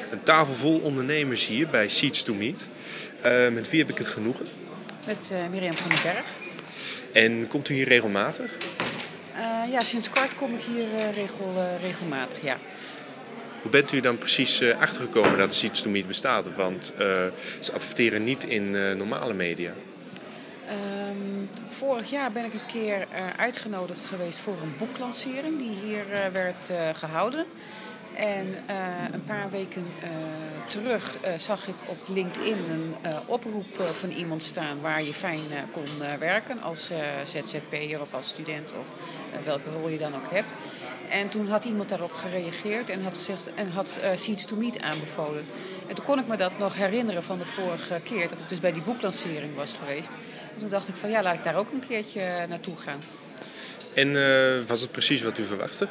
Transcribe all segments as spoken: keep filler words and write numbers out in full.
Een tafel vol ondernemers hier bij Seeds to Meet. Uh, met wie heb ik het genoegen? Met uh, Mirjam van den Berg. En komt u hier regelmatig? Uh, ja, sinds kort kom ik hier uh, regel, uh, regelmatig, ja. Hoe bent u dan precies uh, achtergekomen dat Seeds to Meet bestaat? Want uh, ze adverteren niet in uh, normale media. Um, vorig jaar ben ik een keer uh, uitgenodigd geweest voor een boeklancering die hier uh, werd uh, gehouden. En uh, een paar weken uh, terug uh, zag ik op LinkedIn een uh, oproep uh, van iemand staan waar je fijn uh, kon uh, werken als uh, Z Z P'er of als student of uh, welke rol je dan ook hebt. En toen had iemand daarop gereageerd en had gezegd en had uh, Seeds to Meet aanbevolen. En toen kon ik me dat nog herinneren van de vorige keer dat ik dus bij die boeklancering was geweest. En toen dacht ik van ja, laat ik daar ook een keertje naartoe gaan. En uh, was het precies wat u verwachtte?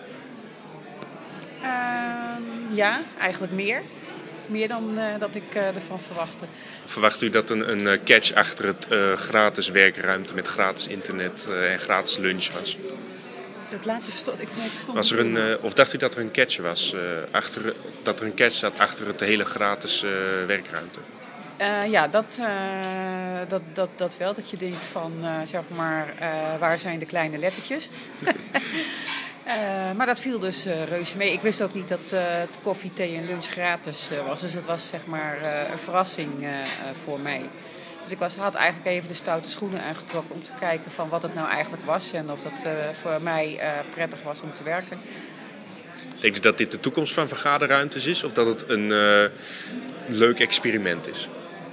Uh, ja, eigenlijk meer. Meer dan uh, dat ik uh, ervan verwachtte. Verwacht u dat een, een catch achter het uh, gratis werkruimte met gratis internet uh, en gratis lunch was? Het laatste verstond ik. Nee, verstond was er een, uh, of dacht u dat er een catch was? Uh, achter, dat er een catch zat achter het hele gratis uh, werkruimte? Uh, ja, dat, uh, dat, dat, dat wel. Dat je denkt van, uh, zeg maar, uh, waar zijn de kleine lettertjes? Uh, maar dat viel dus uh, reuze mee. Ik wist ook niet dat uh, het koffie, thee en lunch gratis uh, was. Dus het was zeg maar uh, een verrassing uh, uh, voor mij. Dus ik was, had eigenlijk even de stoute schoenen aangetrokken om te kijken van wat het nou eigenlijk was. En of dat uh, voor mij uh, prettig was om te werken. Denk je dat dit de toekomst van vergaderruimtes is? Of dat het een uh, leuk experiment is?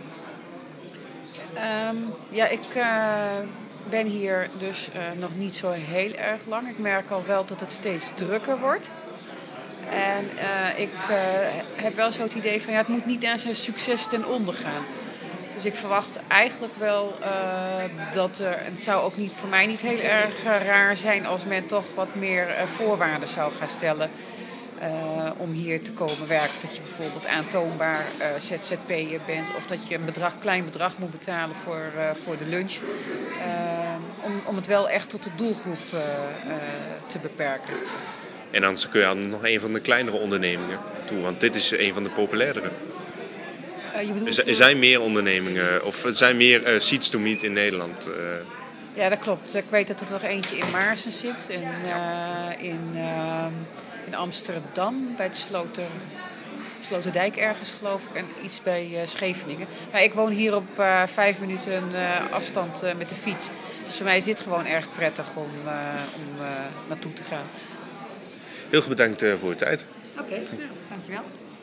Um, ja, ik... Uh, Ik ben hier dus uh, nog niet zo heel erg lang. Ik merk al wel dat het steeds drukker wordt. En uh, ik uh, heb wel zo het idee van ja, het moet niet aan zijn succes ten onder gaan. Dus ik verwacht eigenlijk wel uh, dat er... Het zou ook niet, voor mij niet heel erg uh, raar zijn als men toch wat meer uh, voorwaarden zou gaan stellen. Uh, om hier te komen werken. Dat je bijvoorbeeld aantoonbaar uh, Z Z P'er bent. Of dat je een bedrag, klein bedrag moet betalen voor, uh, voor de lunch. Uh, om, om het wel echt tot de doelgroep uh, uh, te beperken. En anders kun je aan nog een van de kleinere ondernemingen toe. Want dit is een van de populairdere. Uh, je bedoelt, er, er zijn meer ondernemingen. Of er zijn meer uh, Seeds to Meet in Nederland. Uh. Ja, dat klopt. Ik weet dat er nog eentje in Maarsen zit. En uh, in... Uh, In Amsterdam, bij het Sloter, Sloterdijk ergens geloof ik. En iets bij uh, Scheveningen. Maar ik woon hier op uh, vijf minuten uh, afstand uh, met de fiets. Dus voor mij is dit gewoon erg prettig om, uh, om uh, naartoe te gaan. Heel erg bedankt uh, voor uw tijd. Oké, okay, nou, dankjewel.